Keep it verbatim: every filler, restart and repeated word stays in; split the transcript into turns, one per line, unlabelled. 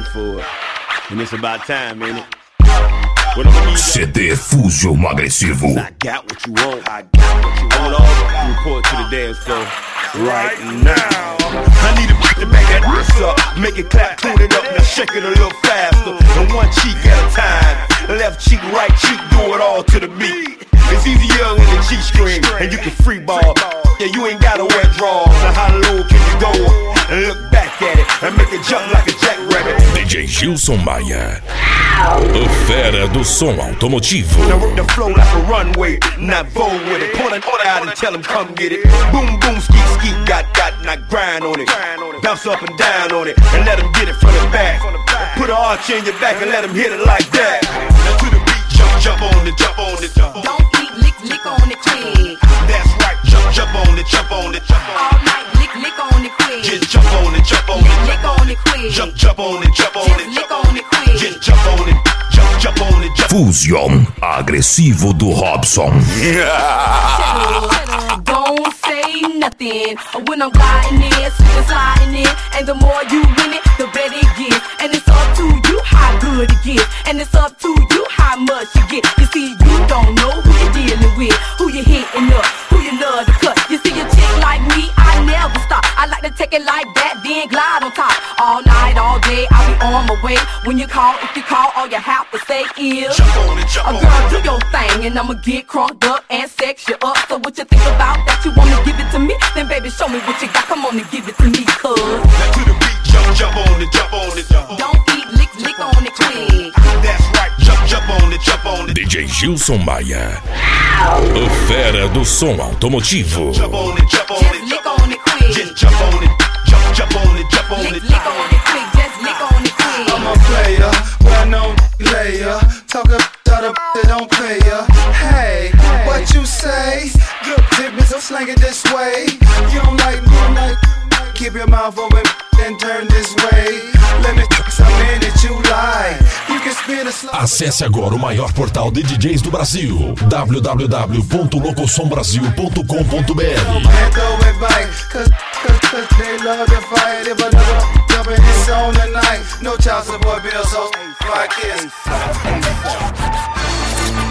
for it. And it's about time, ain't it?
C D Fusion Agressivo.
I got what you want. I got what you want. All report to the dance floor right now. I need a beat to make that ass up, make it clap, tune it up, now shake it a little faster. And one cheek at a time, left cheek, right cheek, do it all to the beat. It's easier in the G-string, and you can free ball. Yeah, you ain't gotta wear drawers. Now how low can you go? And look back at it, and make it jump like a jackrabbit.
D J Gilson Maia, o fera do som automotivo.
Now work the flow like a runway, not bold with it. Point it out and tell them come get it. Boom, boom, skeet, skeet, got, got, not grind on it. Bounce up and down on it, and let them get it from the back. Put an arch in your back and let them hit it like that. Now to the beat, jump, jump on it, jump on it, jump on it.
Don't keep lick, lick on it quick.
That's right, jump, jump on it, jump on it, jump on it.
All night, lick, lick on it quick.
Just jump on it, jump on it,
lick on it quick.
Jump, jump on it, jump on
Just
it,
lick on it quick.
Just jump on it, jump, jump on it, jump.
Fusion agressivo do Robson.
Don't say nothing when I'm gliding in, slipping, sliding in. And the more you win it, the better it gets. And it's up to you how good it gets. And it's up to you how much you get. You see, you don't know who you're dealing with, who you're hitting up, who you love to cut. You see, a chick like me, I never stop. I like to take it like that, then glide on top. All night, all day, I'll be on my way. When you call, if you call, all you have to say is
jump on it, jump
a
on
girl,
it.
do your thing, and I'ma get crunked up and sex you up. So what you think about that? You wanna give it to me? Then baby, show me what you got. Come on and give it to me, cuz.
Now to the beat, jump, jump on it, jump on it, jump on it.
Don't eat, lick, lick on it quick.
That's right, jump, jump on it, jump on it.
D J Gilson Maia, o fera do som automotivo.
Jump on it, jump on
Just
it,
lick on it quick.
just jump on it, jump, jump on it, jump on
Lick,
it.
lick on it quick. Just lick on it quick.
I'm a player, well-known player. Talk about a that don't pay ya. Hey, what you say? Good tip me, so slang it this way. You don't like me, don't like. Keep your mouth open and turn this way. Let me some in that you like. You can spin a slow.
Acesse agora o maior portal de D Js do Brasil, w w w ponto locosom brasil ponto com ponto b r.
And throw it back, cause, cause, cause they love to fight. If another jumping, it's on tonight. No child support bill, so my kids.